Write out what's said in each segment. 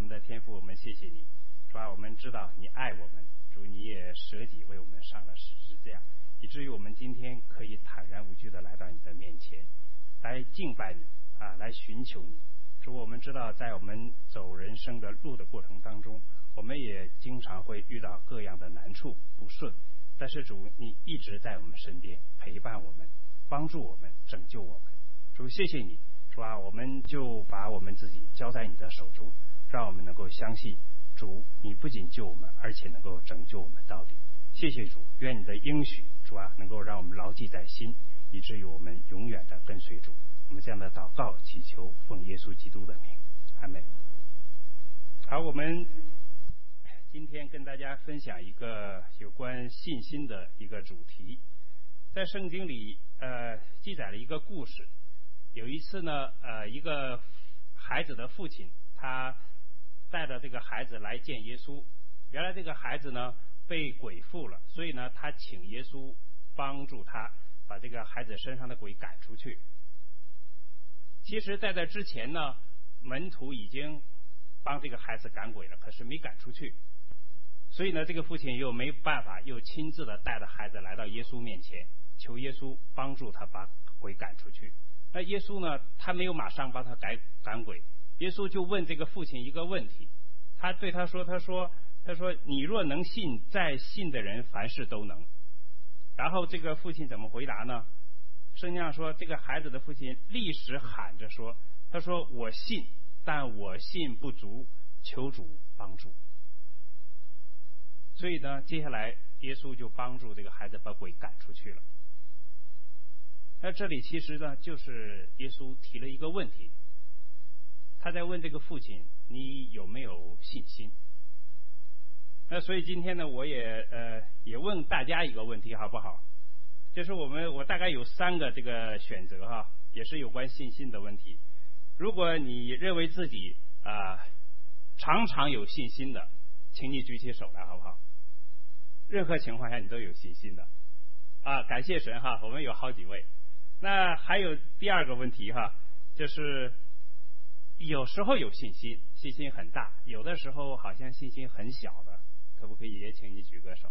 们的天父，我们谢谢你，主啊，我们知道你爱我们，主你也舍己为我们上了十字架，以至于我们今天可以坦然无惧的来到你的面前，来敬拜你啊，来寻求你。主，我们知道在我们走人生的路的过程当中，我们也经常会遇到各样的难处不顺，但是主你一直在我们身边陪伴我们，帮助我们，拯救我们。主谢谢你，主啊，我们就把我们自己交在你的手中，让我们能够相信主你不仅救我们，而且能够拯救我们到底。谢谢主，愿你的应许主啊能够让我们牢记在心，以至于我们永远的跟随主。我们这样的祷告祈求奉耶稣基督的名，阿们。好，我们今天跟大家分享一个有关信心的一个主题。在圣经里记载了一个故事。有一次呢一个孩子的父亲他带着这个孩子来见耶稣。原来这个孩子呢被鬼附了，所以呢他请耶稣帮助他把这个孩子身上的鬼赶出去。其实在这之前呢，门徒已经帮这个孩子赶鬼了，可是没赶出去。所以呢这个父亲又没办法，又亲自的带着孩子来到耶稣面前，求耶稣帮助他把鬼赶出去。那耶稣呢他没有马上帮他赶鬼，耶稣就问这个父亲一个问题。他对他说你若能信，在信的人凡事都能。然后这个父亲怎么回答呢？圣经上说这个孩子的父亲立时喊着说，他说我信，但我信不足，求主帮助。所以呢接下来耶稣就帮助这个孩子把鬼赶出去了。那这里其实呢就是耶稣提了一个问题，他在问这个父亲你有没有信心。那所以今天呢我也问大家一个问题好不好，就是我大概有3个这个选择哈，也是有关信心的问题。如果你认为自己常常有信心的，请你举起手来好不好？任何情况下你都有信心的感谢神哈，我们有好几位。那还有第2个问题哈，就是有时候有信心，信心很大，有的时候好像信心很小的，可不可以也请你举个手？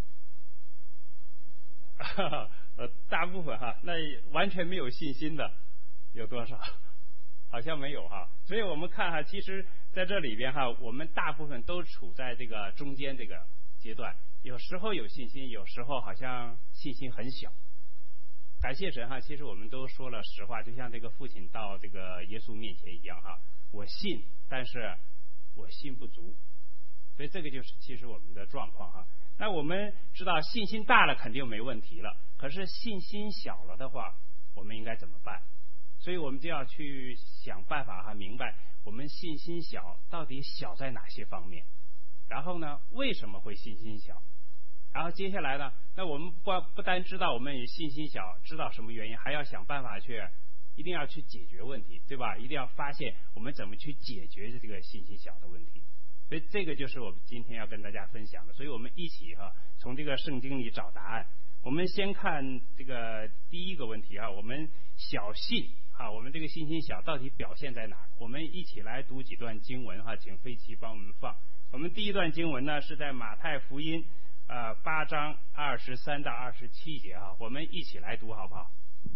大部分哈，那完全没有信心的有多少？好像没有哈。所以我们看哈，其实在这里边哈，我们大部分都处在这个中间这个阶段，有时候有信心，有时候好像信心很小。感谢神哈，其实我们都说了实话，就像这个父亲到这个耶稣面前一样哈，我信，但是我信不足。所以这个就是其实我们的状况哈。那我们知道信心大了肯定没问题了，可是信心小了的话，我们应该怎么办？所以我们就要去想办法哈，明白我们信心小到底小在哪些方面，然后呢为什么会信心小，然后接下来呢，那我们不单知道我们信心小，知道什么原因，还要想办法一定要去解决问题，对吧？一定要发现我们怎么去解决这个信心小的问题。所以这个就是我们今天要跟大家分享的。所以我们一起从这个圣经里找答案。我们先看这个第1个问题我们小信我们这个信心小到底表现在哪儿？我们一起来读几段经文请飞奇帮我们放。我们第一段经文呢是在马太福音8章23到27节我们一起来读好不好？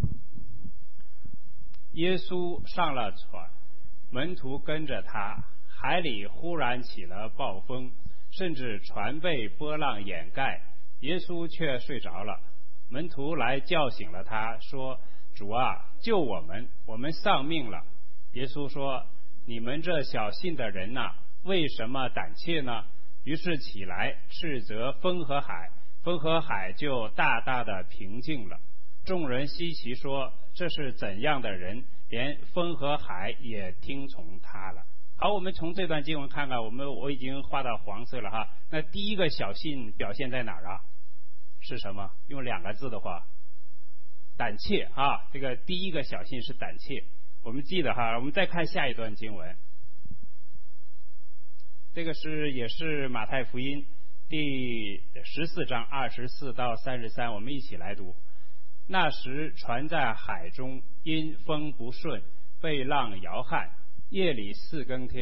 耶稣上了船，门徒跟着他，海里忽然起了暴风，甚至船被波浪掩盖，耶稣却睡着了。门徒来叫醒了他，说：主啊，救我们，我们丧命了。耶稣说：你们这小信的人哪，为什么胆怯呢？于是起来斥责风和海，风和海就大大的平静了。众人稀奇说：这是怎样的人，连风和海也听从他了。好，我们从这段经文看看，我已经画到黄色了那第1个小信表现在哪儿是什么？用2个字的话，胆怯这个第1个小信是胆怯。我们记得我们再看下一段经文，这个也是马太福音第14章24到33，我们一起来读。那时船在海中，因风不顺，被浪摇撼，夜里4更天，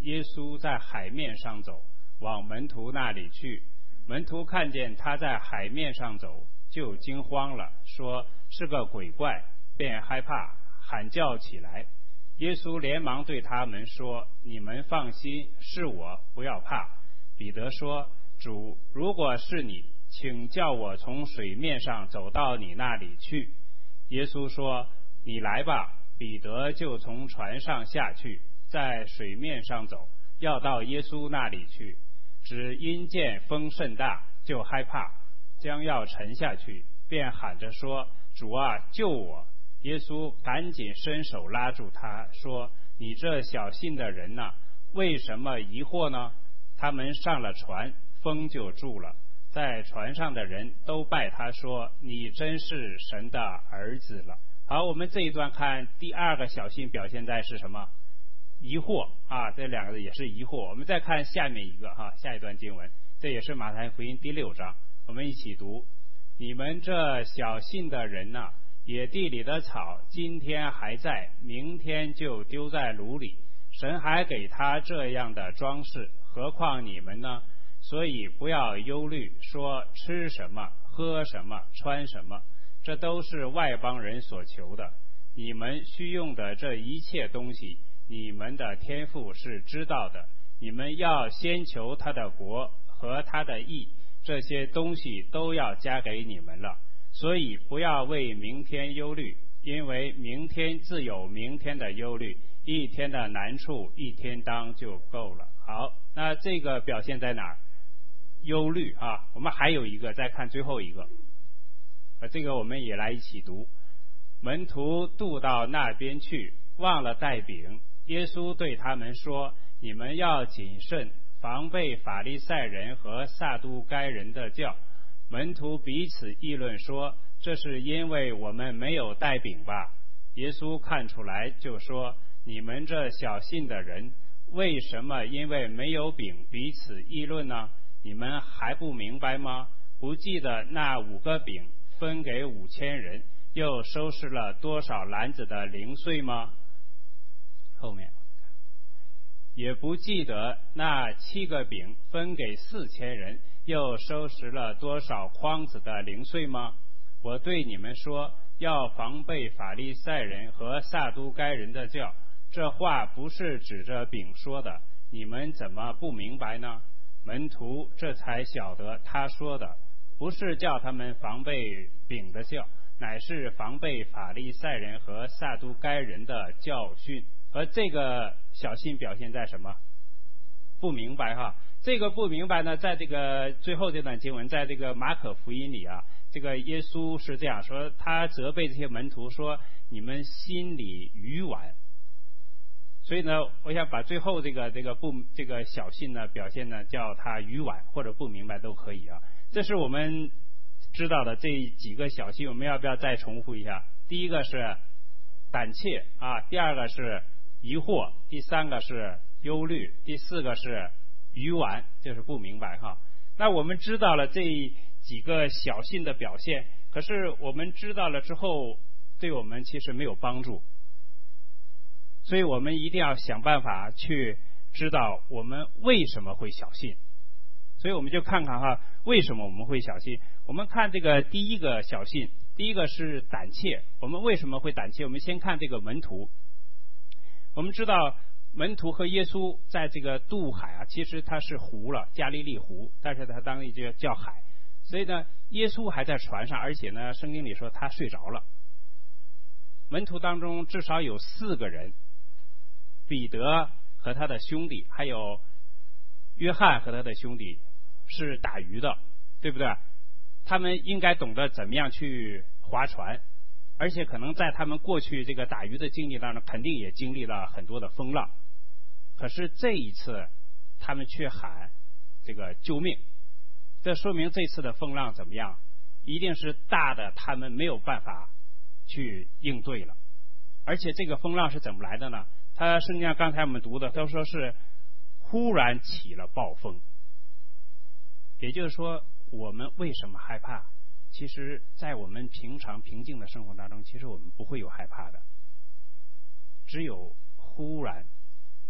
耶稣在海面上走，往门徒那里去。门徒看见他在海面上走，就惊慌了，说是个鬼怪，便害怕，喊叫起来。耶稣连忙对他们说：你们放心，是我，不要怕。彼得说：主，如果是你，请叫我从水面上走到你那里去。耶稣说：你来吧。彼得就从船上下去，在水面上走，要到耶稣那里去。只因见风甚大，就害怕，将要沉下去，便喊着说：主啊，救我！耶稣赶紧伸手拉住他，说：你这小信的人哪，为什么疑惑呢？他们上了船，风就住了。在船上的人都拜他说：你真是神的儿子了。好，我们这一段看第二个小信表现在是什么？疑惑啊，这两个也是疑惑。我们再看下面一个下一段经文，这也是马太福音第6章，我们一起读：你们这小信的人哪，野地里的草今天还在，明天就丢在炉里，神还给他这样的装饰，何况你们呢？所以不要忧虑，说吃什么，喝什么，穿什么，这都是外邦人所求的。你们需用的这一切东西，你们的天父是知道的。你们要先求他的国和他的义，这些东西都要加给你们了。所以不要为明天忧虑，因为明天自有明天的忧虑，一天的难处一天当就够了。好，那这个表现在哪儿？忧虑啊。我们还有一个，再看最后一个，这个我们也来一起读。门徒渡到那边去，忘了带饼。耶稣对他们说：你们要谨慎，防备法利赛人和撒都该人的教。门徒彼此议论说：这是因为我们没有带饼吧？耶稣看出来就说：你们这小信的人，为什么因为没有饼彼此议论呢？你们还不明白吗？不记得那5个饼分给5000人，又收拾了多少篮子的零碎吗？后面也不记得那7个饼分给4000人，又收拾了多少筐子的零碎吗？我对你们说，要防备法利赛人和撒都该人的教。这话不是指着饼说的，你们怎么不明白呢？门徒这才晓得他说的不是叫他们防备饼的教，乃是防备法利赛人和撒都该人的教训。而这个小信表现在什么？不明白这个不明白呢，在这个最后这段经文，在这个马可福音里这个耶稣是这样说，他责备这些门徒说：你们心里愚顽。所以呢，我想把最后这个小信呢表现呢，叫他愚顽或者不明白都可以这是我们知道的这几个小信，我们要不要再重复一下？第一个是胆怯第二个是疑惑，第三个是忧虑，第四个是愚顽，就是不明白那我们知道了这几个小信的表现，可是我们知道了之后，对我们其实没有帮助。所以我们一定要想办法去知道我们为什么会小信。所以我们就看看为什么我们会小信。我们看这个第一个小信，第一个是胆怯。我们为什么会胆怯？我们先看这个门徒。我们知道门徒和耶稣在这个渡海其实它是湖了，加利利湖，但是它当地就叫海。所以呢，耶稣还在船上，而且呢，圣经里说他睡着了。门徒当中至少有4个人，彼得和他的兄弟，还有约翰和他的兄弟是打鱼的，对不对？他们应该懂得怎么样去划船，而且可能在他们过去这个打鱼的经历当中，肯定也经历了很多的风浪。可是这一次他们却喊这个救命，这说明这次的风浪怎么样？一定是大的他们没有办法去应对了。而且这个风浪是怎么来的呢？他圣经上刚才我们读的都说是忽然起了暴风。也就是说，我们为什么害怕？其实在我们平常平静的生活当中，其实我们不会有害怕的。只有忽然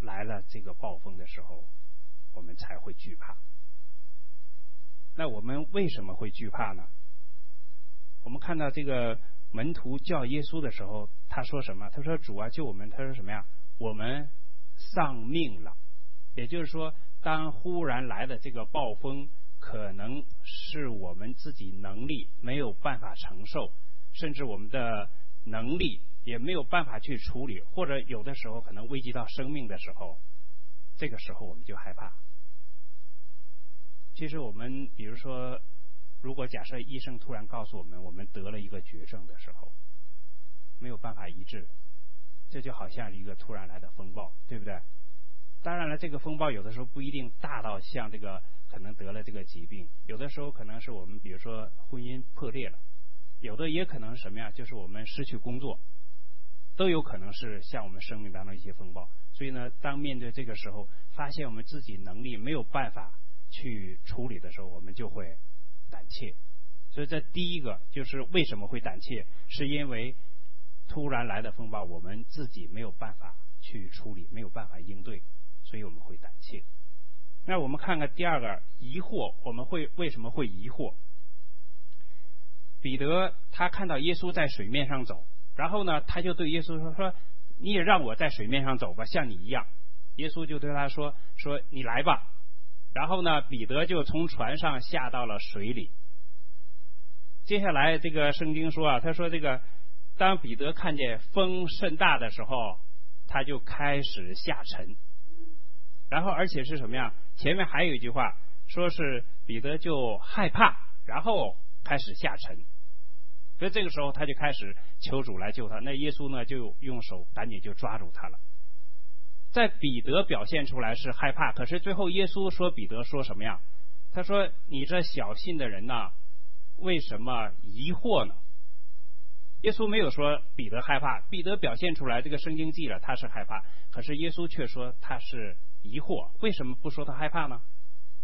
来了这个暴风的时候，我们才会惧怕。那我们为什么会惧怕呢？我们看到这个门徒叫耶稣的时候，他说什么？他说主啊，救我们。他说什么呀？我们丧命了。也就是说，当忽然来的这个暴风，可能是我们自己能力没有办法承受，甚至我们的能力也没有办法去处理，或者有的时候可能危及到生命的时候，这个时候我们就害怕。其实我们比如说，如果假设医生突然告诉我们，我们得了一个绝症的时候，没有办法医治，这就好像一个突然来的风暴，对不对？当然了，这个风暴有的时候不一定大到像这个可能得了这个疾病，有的时候可能是我们比如说婚姻破裂了，有的也可能是什么呀？就是我们失去工作，都有可能是像我们生命当中一些风暴。所以呢，当面对这个时候，发现我们自己能力没有办法去处理的时候，我们就会胆怯。所以这第一个就是为什么会胆怯，是因为突然来的风暴我们自己没有办法去处理，没有办法应对，所以我们会胆怯。那我们看看第二个疑惑，我们为什么会疑惑？彼得他看到耶稣在水面上走，然后呢他就对耶稣说你也让我在水面上走吧，像你一样。耶稣就对他说你来吧。然后呢彼得就从船上下到了水里。接下来这个圣经说他说这个当彼得看见风甚大的时候，他就开始下沉。然后而且是什么呀？前面还有一句话说是彼得就害怕，然后开始下沉。所以这个时候他就开始求主来救他。那耶稣呢就用手赶紧就抓住他了。在彼得表现出来是害怕，可是最后耶稣说彼得说什么呀？他说你这小信的人呢，为什么疑惑呢？耶稣没有说彼得害怕，彼得表现出来这个圣经记了他是害怕，可是耶稣却说他是疑惑。为什么不说他害怕呢？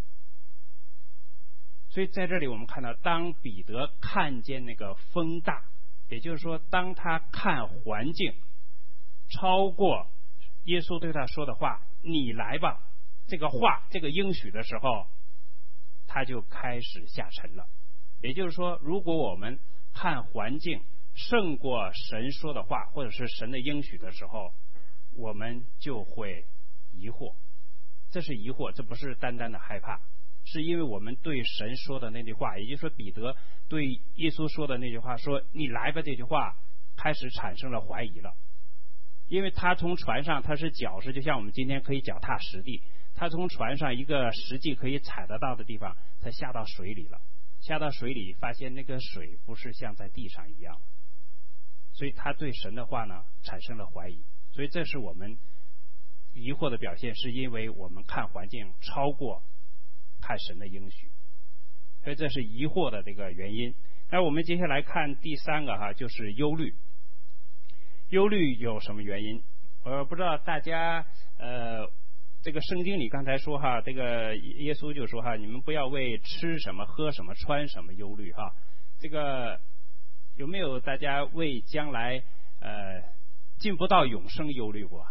所以在这里我们看到，当彼得看见那个风大，也就是说当他看环境超过耶稣对他说的话你来吧这个话这个应许的时候，他就开始下沉了。也就是说，如果我们看环境胜过神说的话或者是神的应许的时候，我们就会疑惑。这是疑惑，这不是单单的害怕，是因为我们对神说的那句话，也就是说彼得对耶稣说的那句话说你来吧这句话开始产生了怀疑了。因为他从船上他是脚是就像我们今天可以脚踏实地，他从船上一个实际可以踩得到的地方，他下到水里了。下到水里发现那个水不是像在地上一样，所以他对神的话呢产生了怀疑。所以这是我们疑惑的表现，是因为我们看环境超过看神的应许，所以这是疑惑的这个原因。那我们接下来看第三个就是忧虑。忧虑有什么原因？我不知道大家这个圣经里刚才说这个耶稣就说你们不要为吃什么喝什么穿什么忧虑这个有没有大家为将来进不到永生忧虑过？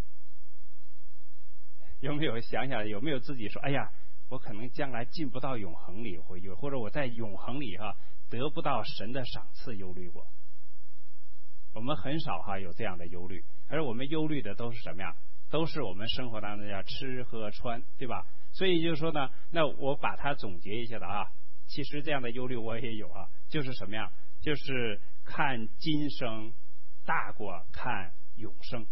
有没有想想有没有自己说哎呀我可能将来进不到永恒里会忧，或者我在永恒里得不到神的赏赐忧虑过？我们很少有这样的忧虑，而我们忧虑的都是什么呀？都是我们生活当中要吃喝穿，对吧？所以就是说呢，那我把它总结一下的其实这样的忧虑我也有就是什么呀？就是看今生大过看永生。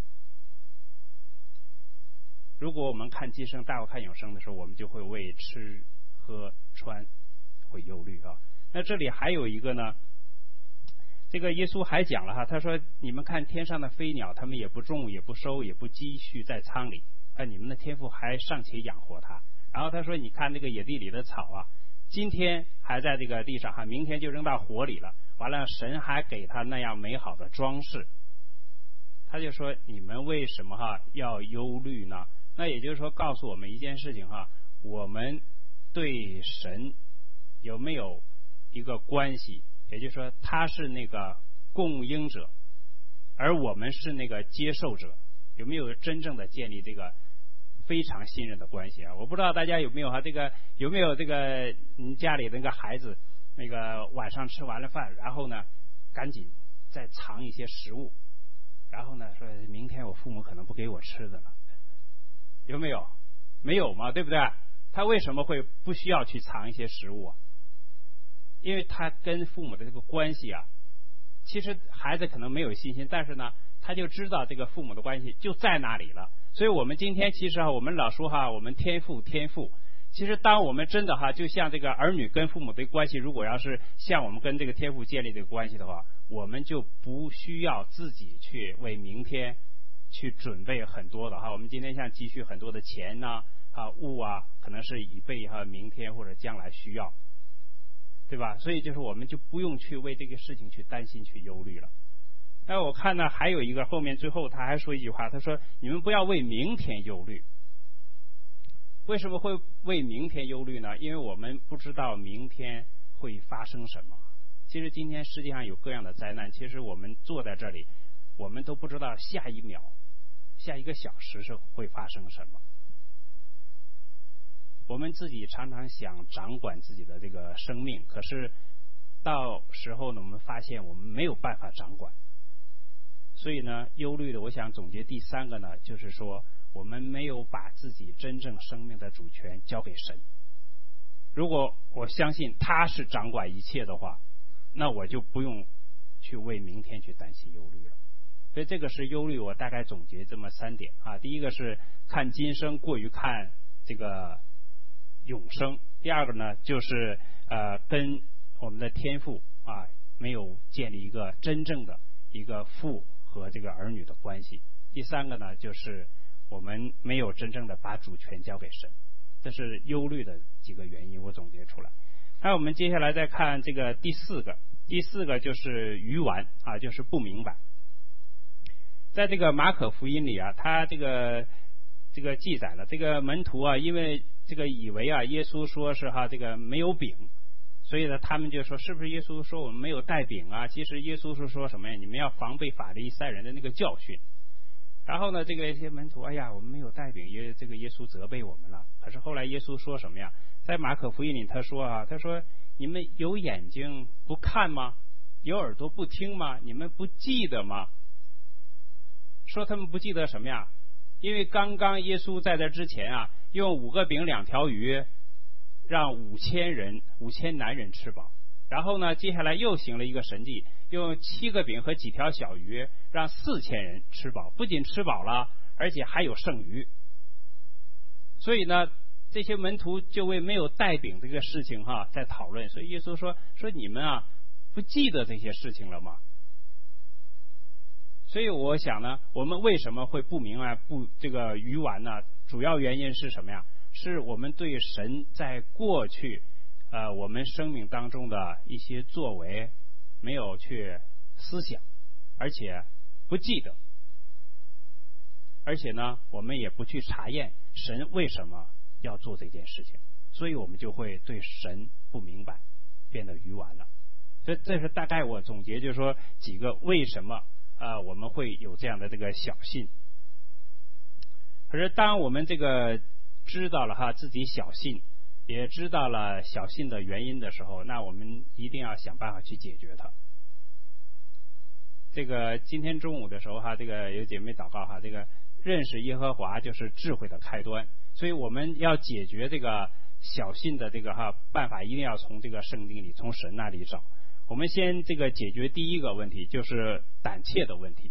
如果我们看今生大过看永生的时候，我们就会为吃喝穿会忧虑那这里还有一个呢，这个耶稣还讲了他说你们看天上的飞鸟，他们也不种也不收也不积蓄在仓里，你们的天父还尚且养活它。然后他说你看这个野地里的草今天还在这个地上明天就扔到火里了，完了神还给他那样美好的装饰。他就说你们为什么要忧虑呢？那也就是说告诉我们一件事情我们对神有没有一个关系，也就是说他是那个供应者，而我们是那个接受者。 有没有真正的建立这个非常信任的关系啊？我不知道大家有没有有没有你家里那个孩子那个晚上吃完了饭，然后呢赶紧再藏一些食物，然后呢说明天我父母可能不给我吃的了，有没有？没有嘛，对不对？他为什么会不需要去藏一些食物啊？因为他跟父母的这个关系啊，其实孩子可能没有信心，但是呢他就知道这个父母的关系就在那里了。所以我们今天其实我们老说我们天父，其实当我们真的就像这个儿女跟父母的关系，如果要是像我们跟这个天父建立这个关系的话，我们就不需要自己去为明天去准备很多的我们今天像积蓄很多的钱呐物啊，可能是以备明天或者将来需要，对吧？所以就是我们就不用去为这个事情去担心去忧虑了。那我看呢还有一个后面最后他还说一句话，他说你们不要为明天忧虑。为什么会为明天忧虑呢？因为我们不知道明天会发生什么。其实今天世界上有各样的灾难，其实我们坐在这里我们都不知道下一秒下一个小时是会发生什么。我们自己常常想掌管自己的这个生命，可是到时候呢我们发现我们没有办法掌管。所以呢忧虑的我想总结第三个呢，就是说我们没有把自己真正生命的主权交给神。如果我相信他是掌管一切的话，那我就不用去为明天去担心忧虑了。所以这个是忧虑，我大概总结这么3点第一个是看今生过于看这个永生，第二个呢就是跟我们的天父没有建立一个真正的一个父和这个儿女的关系，第三个呢就是我们没有真正的把主权交给神。这是忧虑的几个原因我总结出来。那我们接下来再看这个第四个就是愚顽就是不明白。在这个马可福音里他这个记载了这个门徒因为这个以为耶稣说是这个没有饼，所以呢他们就说是不是耶稣说我们没有带饼其实耶稣是说什么呀？你们要防备法利赛人的那个教训。然后呢这个一些门徒我们没有带饼，这个耶稣责备我们了。可是后来耶稣说什么呀？在马可福音里他说你们有眼睛不看吗？有耳朵不听吗？你们不记得吗？说他们不记得什么呀？因为刚刚耶稣在这之前用5个饼2条鱼让5000男人吃饱，然后呢接下来又行了一个神迹，用7个饼和几条小鱼让4000人吃饱，不仅吃饱了而且还有剩余。所以呢这些门徒就为没有带饼这个事情在讨论。所以耶稣说你们不记得这些事情了吗？所以我想呢我们为什么会不明白这个愚顽呢？主要原因是什么呀？是我们对神在过去我们生命当中的一些作为没有去思想，而且不记得，而且呢我们也不去查验神为什么要做这件事情，所以我们就会对神不明白，变得愚顽了。所以这是大概我总结，就是说几个为什么我们会有这样的这个小信。可是当我们这个知道了自己小信，也知道了小信的原因的时候，那我们一定要想办法去解决它。这个今天中午的时候这个有姐妹祷告这个认识耶和华就是智慧的开端。所以我们要解决这个小信的这个办法，一定要从这个圣经里，从神那里找。我们先这个解决第一个问题，就是胆怯的问题。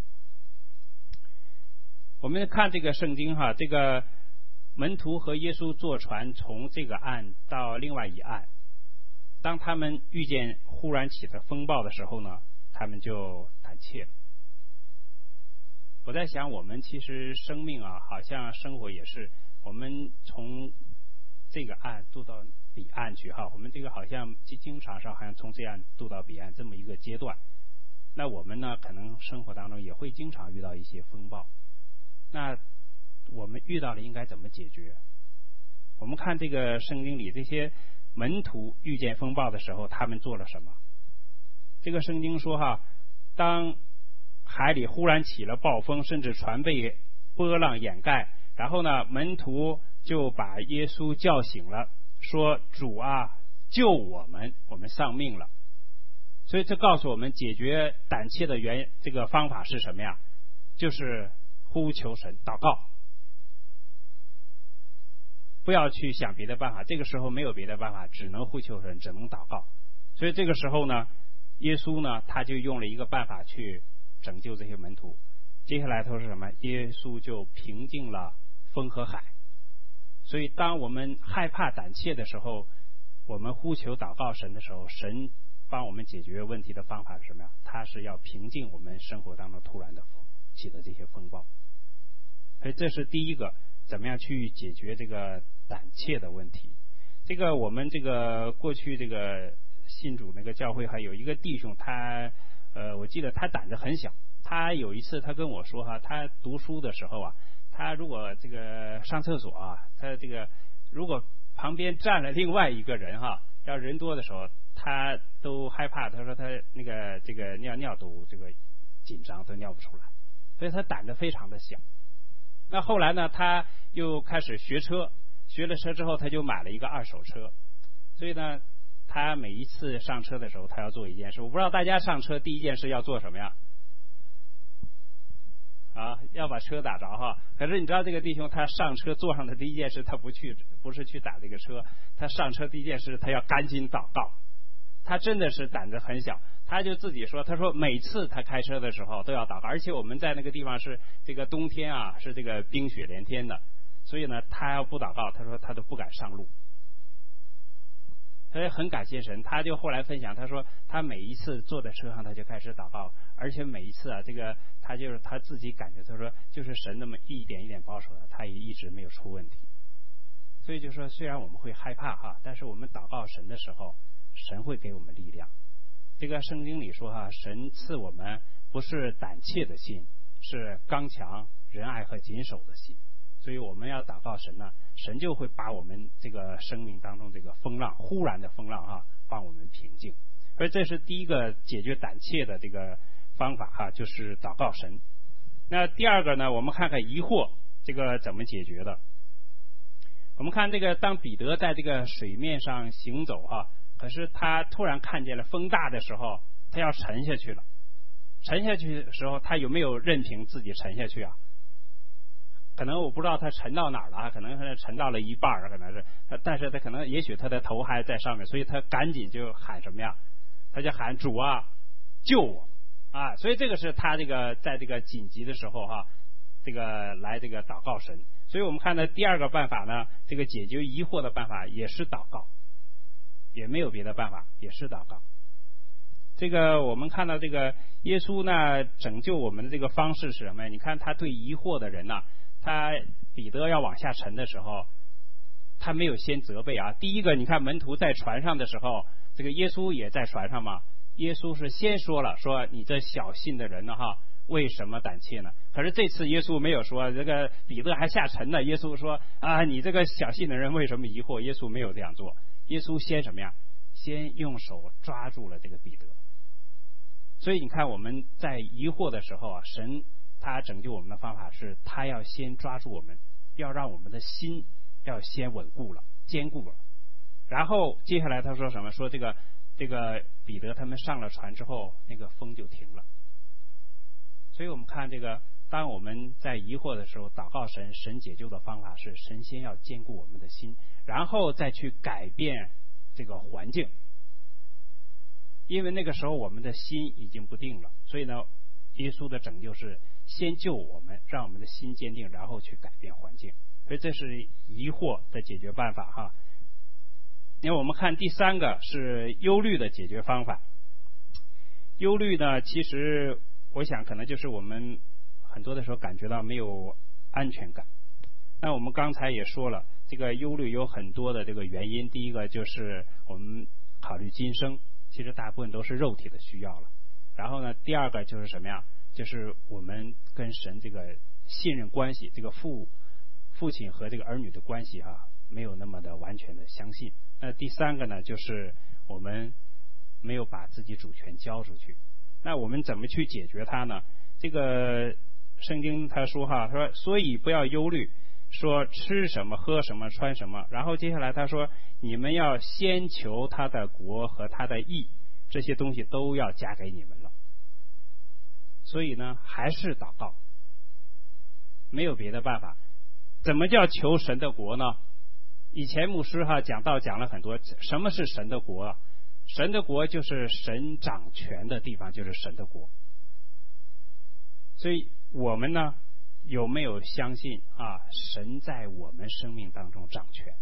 我们看这个圣经这个门徒和耶稣坐船从这个岸到另外一岸，当他们遇见忽然起的风暴的时候呢，他们就胆怯了。我在想我们其实生命好像生活也是，我们从这个岸渡到彼岸去我们这个好像经常上好像从这样渡到彼岸这么一个阶段。那我们呢可能生活当中也会经常遇到一些风暴，那我们遇到了应该怎么解决？我们看这个圣经里这些门徒遇见风暴的时候他们做了什么？这个圣经说当海里忽然起了暴风，甚至船被波浪掩盖。然后呢，门徒就把耶稣叫醒了，说：“主啊，救我们，我们丧命了。”所以这告诉我们，解决胆怯的这个方法是什么呀？就是呼求神，祷告，不要去想别的办法。这个时候没有别的办法，只能呼求神，只能祷告。所以这个时候呢，耶稣呢，他就用了一个办法去拯救这些门徒。接下来他说什么？耶稣就平静了风和海。所以当我们害怕胆怯的时候，我们呼求祷告神的时候，神帮我们解决问题的方法是什么呀？他是要平静我们生活当中突然的起的这些风暴。所以这是第一个，怎么样去解决这个胆怯的问题。这个我们这个过去这个信主那个教会还有一个弟兄，他我记得他胆子很小。他有一次他跟我说哈，他读书的时候啊，他如果这个上厕所啊，他这个如果旁边站了另外一个人哈，要人多的时候，他都害怕。他说他那个这个尿都这个紧张，都尿不出来，所以他胆子非常的小。那后来呢，他又开始学车，学了车之后，他就买了一个二手车。所以呢，他每一次上车的时候，他要做一件事。我不知道大家上车第一件事要做什么呀？啊，要把车打着哈。可是你知道这个弟兄他上车坐上的第一件事，他不是去打这个车，他上车第一件事他要赶紧祷告。他真的是胆子很小，他就自己说，他说每次他开车的时候都要祷告，而且我们在那个地方是这个冬天啊，是这个冰雪连天的，所以呢他要不祷告，他说他都不敢上路。他也很感谢神，他就后来分享，他说他每一次坐在车上他就开始祷告，而且每一次啊，这个他就是他自己感觉，他说就是神那么一点一点保守的，他也一直没有出问题。所以就说虽然我们会害怕哈，但是我们祷告神的时候，神会给我们力量。这个圣经里说哈，神赐我们不是胆怯的心，是刚强、仁爱和谨守的心。所以我们要祷告神呢，神就会把我们这个生命当中这个风浪，忽然的风浪哈，帮我们平静。所以这是第一个解决胆怯的这个方法哈，就是祷告神。那第二个呢，我们看看疑惑这个怎么解决的。我们看这个，当彼得在这个水面上行走哈，可是他突然看见了风大的时候，他要沉下去了。沉下去的时候，他有没有任凭自己沉下去啊？可能我不知道他沉到哪儿了，可能他沉到了一半，可能是，但是他可能也许他的头还在上面，所以他赶紧就喊什么呀？他就喊主啊，救我啊！所以这个是他这个在这个紧急的时候哈，这个来这个祷告神。所以我们看到第二个办法呢，这个解决疑惑的办法也是祷告，也没有别的办法，也是祷告。这个我们看到这个耶稣呢拯救我们的这个方式是什么呀？你看他对疑惑的人呢，他彼得要往下沉的时候，他没有先责备啊。第一个，你看门徒在船上的时候，这个耶稣也在船上嘛，耶稣是先说了，说你这小信的人呢哈，为什么胆怯呢？可是这次耶稣没有说，这个彼得还下沉呢，耶稣说啊，你这个小信的人为什么疑惑？耶稣没有这样做，耶稣先什么呀？先用手抓住了这个彼得。所以你看我们在疑惑的时候啊，神他拯救我们的方法是，他要先抓住我们，要让我们的心要先稳固了、坚固了。然后接下来他说什么？说这个彼得他们上了船之后，那个风就停了。所以我们看这个，当我们在疑惑的时候，祷告神，神解救的方法是，神先要坚固我们的心，然后再去改变这个环境。因为那个时候我们的心已经不定了，所以呢，耶稣的拯救是先救我们，让我们的心坚定，然后去改变环境。所以这是疑惑的解决办法哈。因为我们看第三个是忧虑的解决方法。忧虑呢，其实我想可能就是我们很多的时候感觉到没有安全感。那我们刚才也说了，这个忧虑有很多的这个原因。第一个就是我们考虑今生，其实大部分都是肉体的需要了。然后呢，第二个就是什么呀？就是我们跟神这个信任关系，这个父亲和这个儿女的关系哈，没有那么的完全的相信。那第三个呢，就是我们没有把自己主权交出去。那我们怎么去解决它呢？这个圣经他说哈，他说所以不要忧虑，说吃什么喝什么穿什么。然后接下来他说你们要先求他的国和他的义，这些东西都要加给你们了。所以呢，还是祷告，没有别的办法。怎么叫求神的国呢？以前牧师讲了很多，什么是神的国啊？神的国就是神掌权的地方，就是神的国。所以我们呢，有没有相信神在我们生命当中掌权？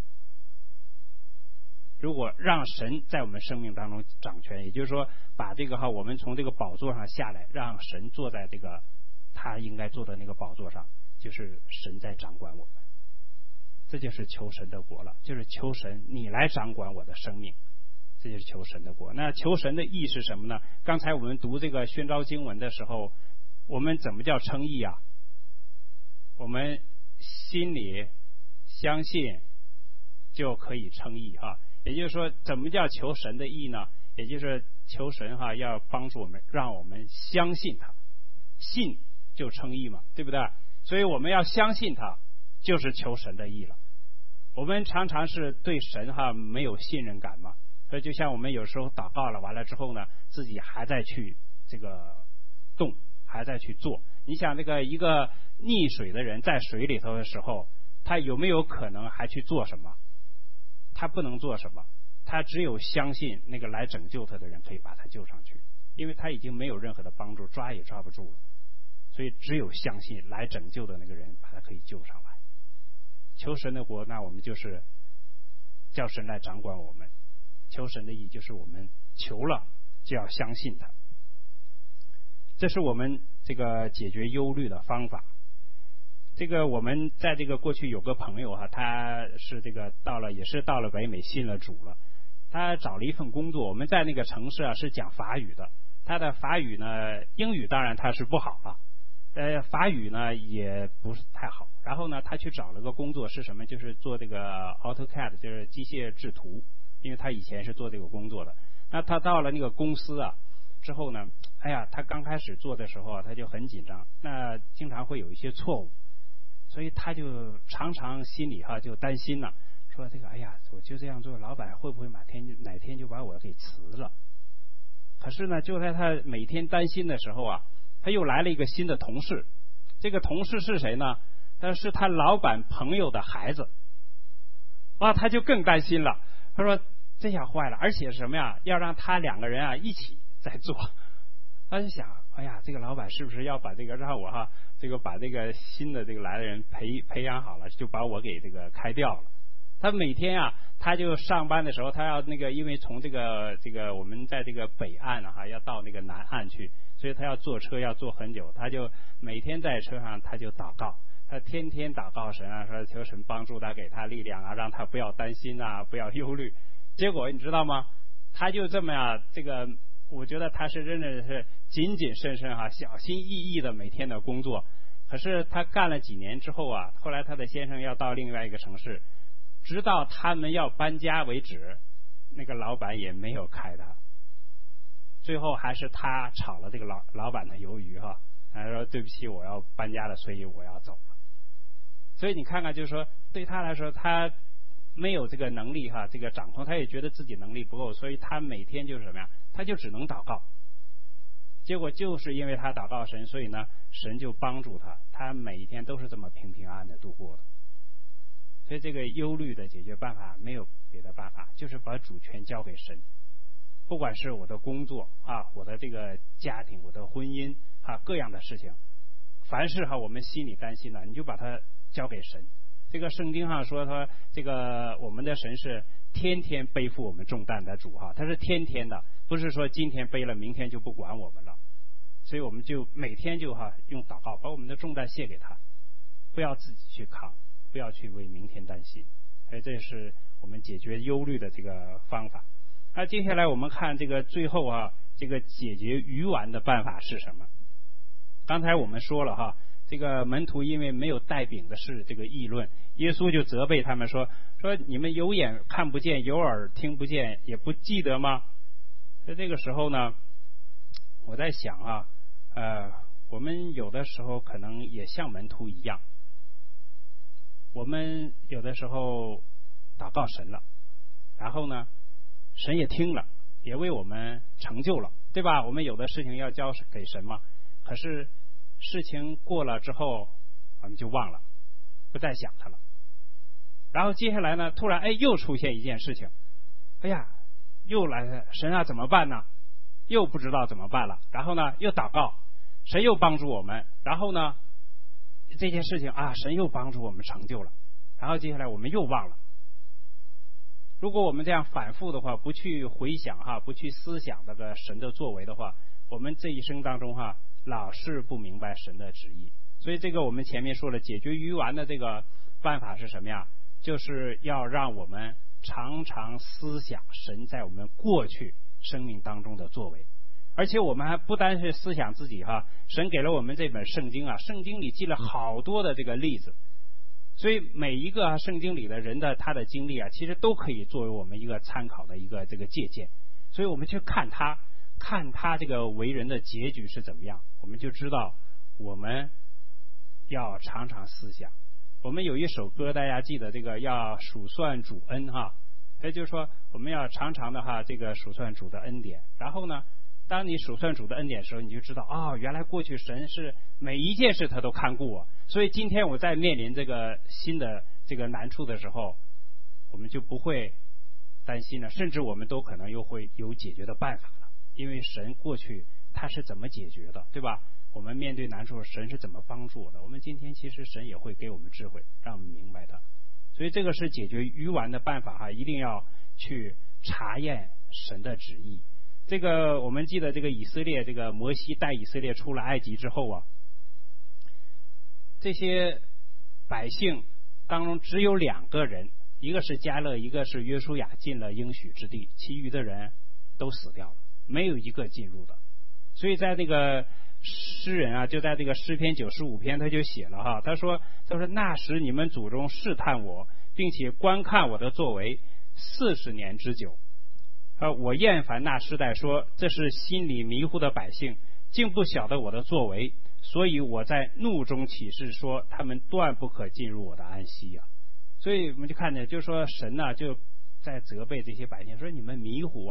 如果让神在我们生命当中掌权，也就是说把这个我们从这个宝座上下来，让神坐在这个他应该坐的那个宝座上，就是神在掌管我们。这就是求神的国了，就是求神你来掌管我的生命，这就是求神的国。那求神的义是什么呢？刚才我们读这个宣召经文的时候，我们怎么叫称义啊？我们心里相信就可以称义也就是说怎么叫求神的义呢？也就是求神要帮助我们，让我们相信他，信就称义嘛，对不对？所以我们要相信他，就是求神的义了。我们常常是对神没有信任感嘛，所以就像我们有时候祷告了完了之后呢，自己还在去这个动，还在去做。你想那个一个溺水的人在水里头的时候，他有没有可能还去做什么？他不能做什么，他只有相信那个来拯救他的人可以把他救上去，因为他已经没有任何的帮助，抓也抓不住了，所以只有相信来拯救的那个人把他可以救上来。求神的国，那我们就是叫神来掌管我们。求神的义就是我们求了就要相信他，这是我们这个解决忧虑的方法。这个我们在这个过去有个朋友他是这个也是到了北美信了主了，他找了一份工作，我们在那个城市是讲法语的，他的法语呢，英语当然他是不好了，法语呢也不是太好。然后呢，他去找了个工作是什么？就是做这个 AutoCAD， 就是机械制图，因为他以前是做这个工作的。那他到了那个公司之后呢，他刚开始做的时候他就很紧张，那经常会有一些错误，所以他就常常心里就担心了，说这个我就这样做，老板会不会哪天就把我给辞了？可是呢，就在他每天担心的时候他又来了一个新的同事。这个同事是谁呢？是他老板朋友的孩子。他就更担心了。他说这下坏了，而且是什么呀？要让他两个人一起在做。他就想，这个老板是不是要把这个让我这个把这个新的这个来的人培养好了，就把我给这个开掉了。他每天他就上班的时候，他要那个，因为从这个我们在这个北岸要到那个南岸去，所以他要坐车要坐很久，他就每天在车上他就祷告，他天天祷告神说求神帮助他，给他力量让他不要担心不要忧虑。结果你知道吗？他就这么这个，我觉得他是真的是谨谨慎慎小心翼翼的每天的工作。可是他干了几年之后后来他的先生要到另外一个城市，直到他们要搬家为止，那个老板也没有开他。最后还是他炒了这个老板的鱿鱼他说对不起，我要搬家了，所以我要走了。所以你看看，就是说对他来说，他没有这个能力这个掌控，他也觉得自己能力不够，所以他每天就是什么呀？他就只能祷告。结果就是因为他祷告神，所以呢，神就帮助他，他每一天都是这么平平安安的度过的。所以这个忧虑的解决办法没有别的办法，就是把主权交给神。不管是我的工作我的这个家庭，我的婚姻各样的事情，凡是我们心里担心的，你就把它交给神。这个圣经上说他这个我们的神是天天背负我们重担的主他是天天的，不是说今天背了明天就不管我们了。所以我们就每天就用祷告把我们的重担卸给他，不要自己去扛，不要去为明天担心。这是我们解决忧虑的这个方法。那接下来我们看这个最后这个解决鱼丸的办法是什么？刚才我们说了这个门徒因为没有带饼的事这个议论，耶稣就责备他们说你们有眼看不见，有耳听不见，也不记得吗？在这个时候呢，我在想我们有的时候可能也像门徒一样，我们有的时候祷告神了，然后呢，神也听了，也为我们成就了，对吧？我们有的事情要交给神嘛，可是事情过了之后，我们就忘了，不再想它了。然后接下来呢，突然又出现一件事情，又来了，神啊怎么办呢？又不知道怎么办了。然后呢，又祷告，神又帮助我们。然后呢，这件事情神又帮助我们成就了。然后接下来我们又忘了。如果我们这样反复的话，不去回想不去思想这个神的作为的话，我们这一生当中老是不明白神的旨意。所以这个我们前面说了，解决鱼丸的这个办法是什么呀？就是要让我们常常思想神在我们过去生命当中的作为。而且我们还不单是思想自己神给了我们这本圣经圣经里记了好多的这个例子，所以每一个圣经里的人的他的经历其实都可以作为我们一个参考的一个这个借鉴。所以我们去看他这个为人的结局是怎么样，我们就知道我们要常常思想。我们有一首歌大家记得，这个要数算主恩也就是说我们要常常的这个数算主的恩典。然后呢，当你数算主的恩典的时候，你就知道原来过去神是每一件事他都看顾我，所以今天我在面临这个新的这个难处的时候，我们就不会担心了，甚至我们都可能又会有解决的办法了。因为神过去他是怎么解决的，对吧？我们面对难处神是怎么帮助我的，我们今天其实神也会给我们智慧，让我们明白的。所以这个是解决鱼丸的办法一定要去查验神的旨意。这个我们记得这个以色列，这个摩西带以色列出了埃及之后这些百姓当中只有2个人，一个是迦勒，一个是约书亚进了应许之地，其余的人都死掉了，没有一个进入的。所以在那个诗人就在这个诗篇95篇他就写了他说那时你们祖宗试探我，并且观看我的作为40年之久。我厌烦那世代，说这是心里迷糊的百姓，竟不晓得我的作为，所以我在怒中起誓说，他们断不可进入我的安息所以我们就看见，就是说神就在责备这些百姓，说你们迷糊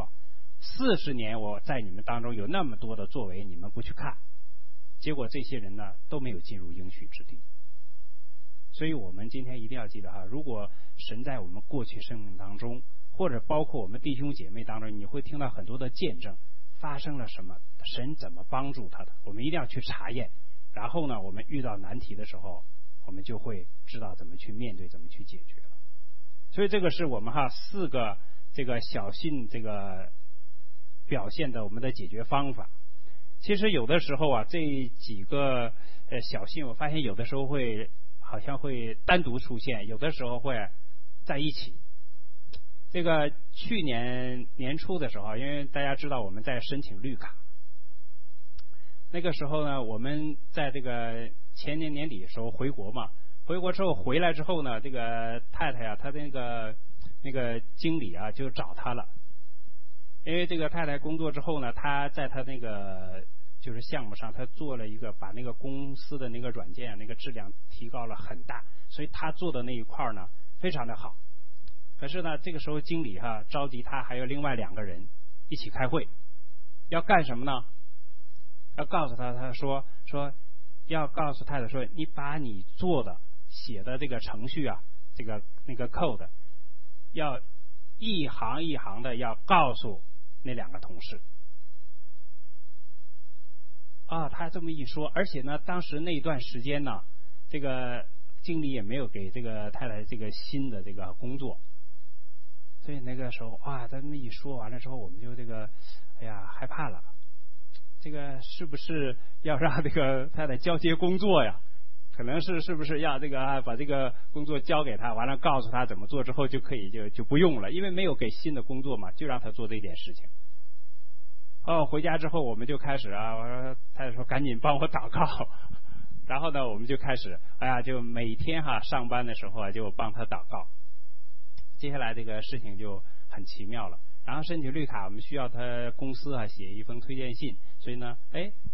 40年我在你们当中有那么多的作为，你们不去看，结果这些人都没有进入应许之地。所以我们今天一定要记得如果神在我们过去生命当中，或者包括我们弟兄姐妹当中，你会听到很多的见证，发生了什么，神怎么帮助他的，我们一定要去查验。然后呢，我们遇到难题的时候，我们就会知道怎么去面对，怎么去解决了。所以这个是我们4个这个小信这个表现的我们的解决方法。其实有的时候这几个小信，我发现有的时候好像会单独出现，有的时候会在一起。这个去年年初的时候，因为大家知道我们在申请绿卡，那个时候呢，我们在这个前年年底的时候回国嘛，回国之后回来之后呢，这个太太她的那个经理就找她了。因为这个太太工作之后呢，她在她那个就是项目上，她做了一个把那个公司的那个软件那个质量提高了很大，所以她做的那一块呢非常的好。可是呢，这个时候经理召集她还有另外2个人一起开会，要干什么呢？要告诉她说要告诉太太说，你把你做的写的这个程序这个那个 code 要一行一行的要告诉那2个同事他这么一说，而且呢，当时那一段时间呢，这个经理也没有给这个太太这个新的这个工作，所以那个时候他这么一说完了之后，我们就这个害怕了，这个是不是要让这个太太交接工作呀？可能是不是要这个把这个工作交给他，完了告诉他怎么做之后就可以就不用了，因为没有给新的工作嘛，就让他做这点事情。回家之后我们就开始我说太太说赶紧帮我祷告，然后呢我们就开始就每天上班的时候就帮他祷告。接下来这个事情就很奇妙了，然后申请绿卡我们需要他公司写一封推荐信，所以呢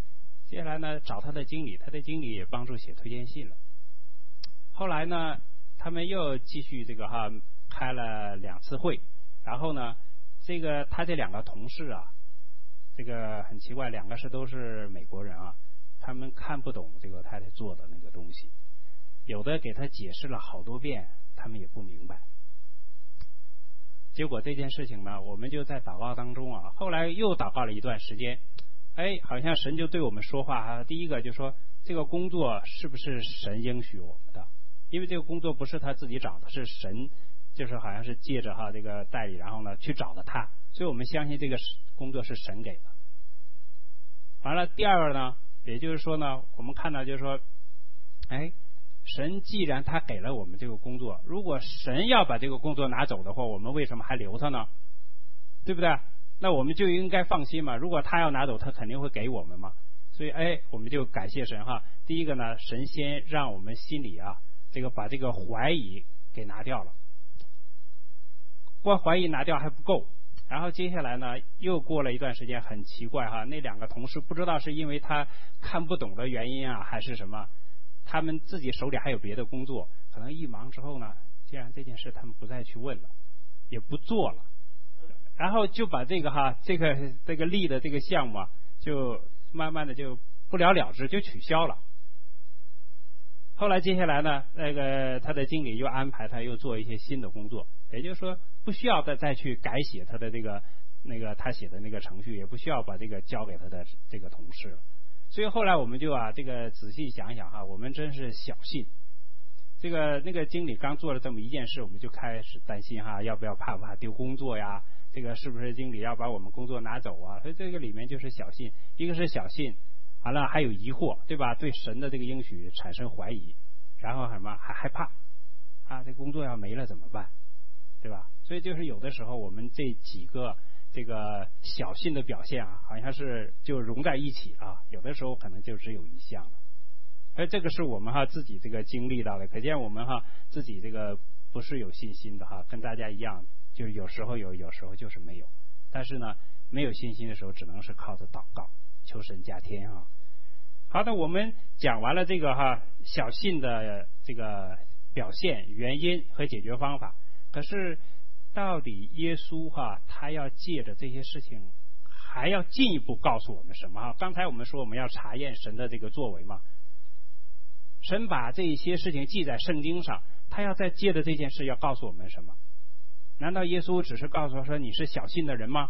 接下来呢找他的经理，他的经理也帮助写推荐信了。后来呢，他们又继续这个开了2次会，然后呢，他这2个同事啊，这个很奇怪，2个都是美国人啊，他们看不懂这个太太做的那个东西，有的给他解释了好多遍，他们也不明白。结果这件事情呢，我们就在祷告当中啊，后来又祷告了一段时间，好像神就对我们说话啊。第一个就说这个工作是不是神应许我们的？因为这个工作不是他自己找的，是神，就是好像是借着这个代理，然后呢去找的他，所以我们相信这个工作是神给的。完了，第二个呢，也就是说呢，我们看到就是说，神既然他给了我们这个工作，如果神要把这个工作拿走的话，我们为什么还留他呢？对不对？那我们就应该放心嘛，如果他要拿走，他肯定会给我们嘛。所以我们就感谢神哈。第一个呢，神先让我们心里啊，把这个怀疑给拿掉了。光怀疑拿掉还不够，然后接下来呢，又过了一段时间，很奇怪哈，那2个同事不知道是因为他看不懂的原因啊，还是什么，他们自己手里还有别的工作，可能一忙之后呢，既然这件事他们不再去问了，也不做了，然后就把这个立的这个项目啊，就慢慢的就不了了之，就取消了。后来接下来呢，他的经理又安排他又做一些新的工作，也就是说不需要再去改写他的他写的那个程序，也不需要把这个交给他的这个同事了。所以后来我们就仔细想想哈，我们真是小信。那个经理刚做了这么一件事，我们就开始担心哈，要不要怕丢工作呀？这个是不是经理要把我们工作拿走啊？所以这个里面就是小信，一个是小信，完了还有疑惑，对吧？对神的这个应许产生怀疑，然后什么还害怕啊？这工作要没了怎么办？对吧？所以就是有的时候我们这几个小信的表现啊，好像是就融在一起啊，有的时候可能就只有一项了。而这个是我们自己经历到的，可见我们自己不是有信心的跟大家一样，就是有时候有，有时候就是没有。但是呢，没有信心的时候，只能是靠着祷告，求神加添啊。好的，我们讲完了这个小信的这个表现、原因和解决方法。可是到底耶稣他要借着这些事情，还要进一步告诉我们什么？刚才我们说我们要查验神的这个作为嘛。神把这些事情记在圣经上，他要再借着这件事要告诉我们什么？难道耶稣只是告诉说你是小信的人吗？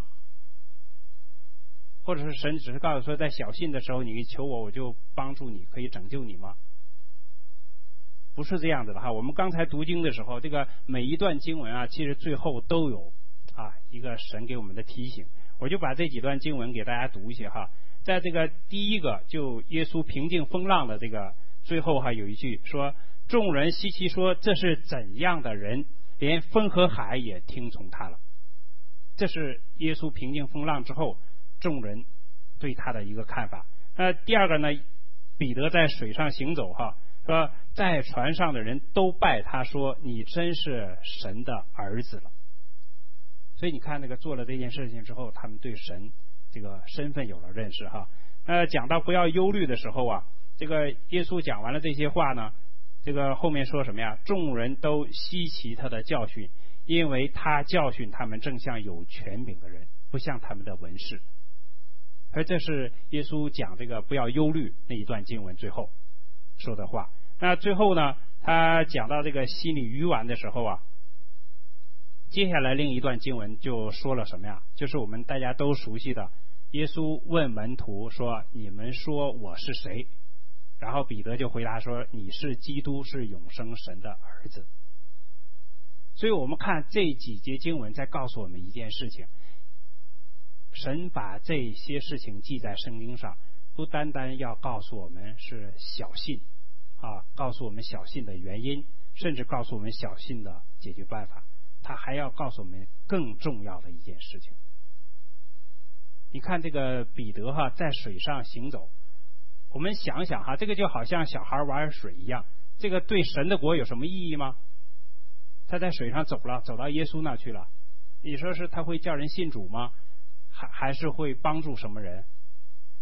或者是神只是告诉说在小信的时候你求我，我就帮助你，可以拯救你吗？不是这样子的我们刚才读经的时候，每一段经文啊，其实最后都有一个神给我们的提醒。我就把这几段经文给大家读一些在第一个就耶稣平静风浪的最后有一句说，众人稀奇说这是怎样的人，连风和海也听从他了。这是耶稣平静风浪之后众人对他的一个看法。第二个呢，彼得在水上行走说在船上的人都拜他，说你真是神的儿子了。所以你看做了这件事情之后，他们对神这个身份有了认识讲到不要忧虑的时候耶稣讲完了这些话呢，后面说什么呀？众人都稀奇他的教训，因为他教训他们正像有权柄的人，不像他们的文士。而这是耶稣讲不要忧虑那一段经文最后说的话。那最后呢，他讲到心里愚顽的时候接下来另一段经文就说了什么呀？就是我们大家都熟悉的，耶稣问门徒说你们说我是谁？然后彼得就回答说你是基督，是永生神的儿子。所以我们看这几节经文在告诉我们一件事情，神把这些事情记在圣经上，不单单要告诉我们是小信告诉我们小信的原因，甚至告诉我们小信的解决办法，他还要告诉我们更重要的一件事情。你看彼得在水上行走，我们想想这个就好像小孩玩水一样，这个对神的国有什么意义吗？他在水上走到耶稣那去了，你说是他会叫人信主吗？还是会帮助什么人？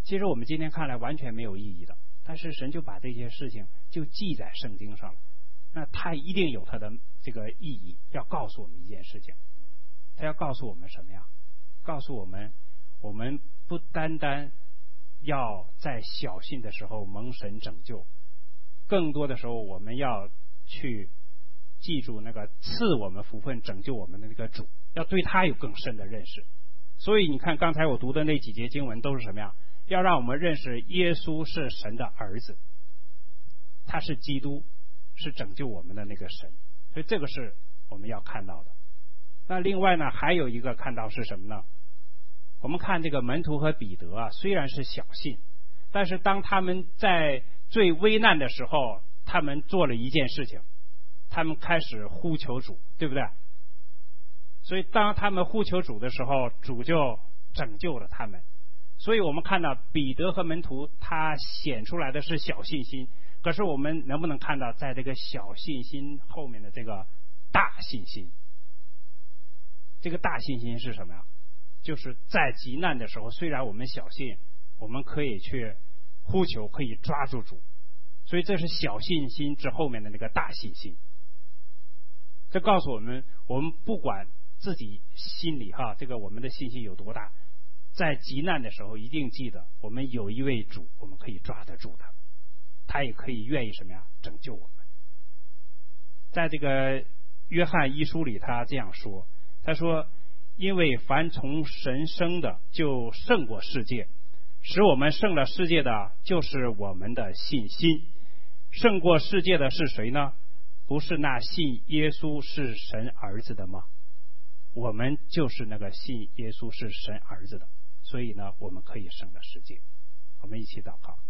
其实我们今天看来完全没有意义的，但是神就把这些事情就记在圣经上了。那他一定有他的这个意义，要告诉我们一件事情。他要告诉我们什么呀？告诉我们，我们不单单要在小信的时候蒙神拯救，更多的时候我们要去记住那个赐我们福分拯救我们的那个主，要对他有更深的认识。所以你看刚才我读的那几节经文都是什么呀？要让我们认识耶稣是神的儿子，他是基督，是拯救我们的那个神。所以这个是我们要看到的。那另外呢，还有一个看到是什么呢？我们看这个门徒和彼得啊，虽然是小信，但是当他们在最危难的时候，他们做了一件事情，他们开始呼求主，对不对？所以当他们呼求主的时候，主就拯救了他们。所以我们看到彼得和门徒他显出来的是小信心，可是我们能不能看到在这个小信心后面的这个大信心？这个大信心是什么呀？就是在极难的时候，虽然我们小信，我们可以去呼求，可以抓住主。所以这是小信心之后面的那个大信心。这告诉我们，我们不管自己心里这个我们的信心有多大，在极难的时候一定记得我们有一位主，我们可以抓得住他，他也可以愿意什么呀？拯救我们。在这个约翰一书里他这样说，他说，因为凡从神生的就胜过世界，使我们胜了世界的就是我们的信心。胜过世界的是谁呢？不是那信耶稣是神儿子的吗？我们就是那个信耶稣是神儿子的，所以呢，我们可以胜了世界。我们一起祷告。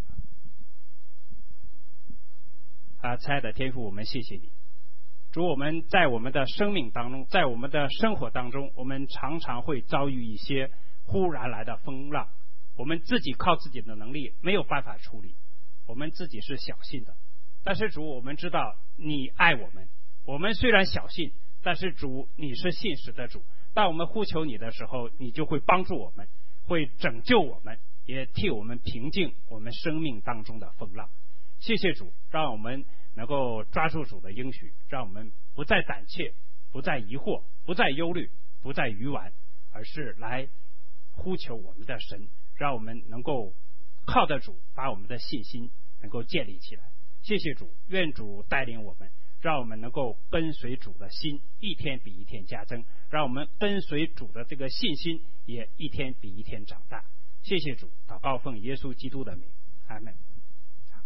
亲爱的天父，我们谢谢你。主，我们在我们的生命当中，在我们的生活当中，我们常常会遭遇一些忽然来的风浪，我们自己靠自己的能力没有办法处理，我们自己是小信的。但是主，我们知道你爱我们，我们虽然小信，但是主，你是信实的主。当我们呼求你的时候，你就会帮助我们，会拯救我们，也替我们平静我们生命当中的风浪。谢谢主，让我们能够抓住主的应许，让我们不再胆怯，不再疑惑，不再忧虑，不再愚顽，而是来呼求我们的神，让我们能够靠得主，把我们的信心能够建立起来。谢谢主，愿主带领我们，让我们能够跟随主的心一天比一天加增，让我们跟随主的这个信心也一天比一天长大。谢谢主，祷告奉耶稣基督的名，阿们。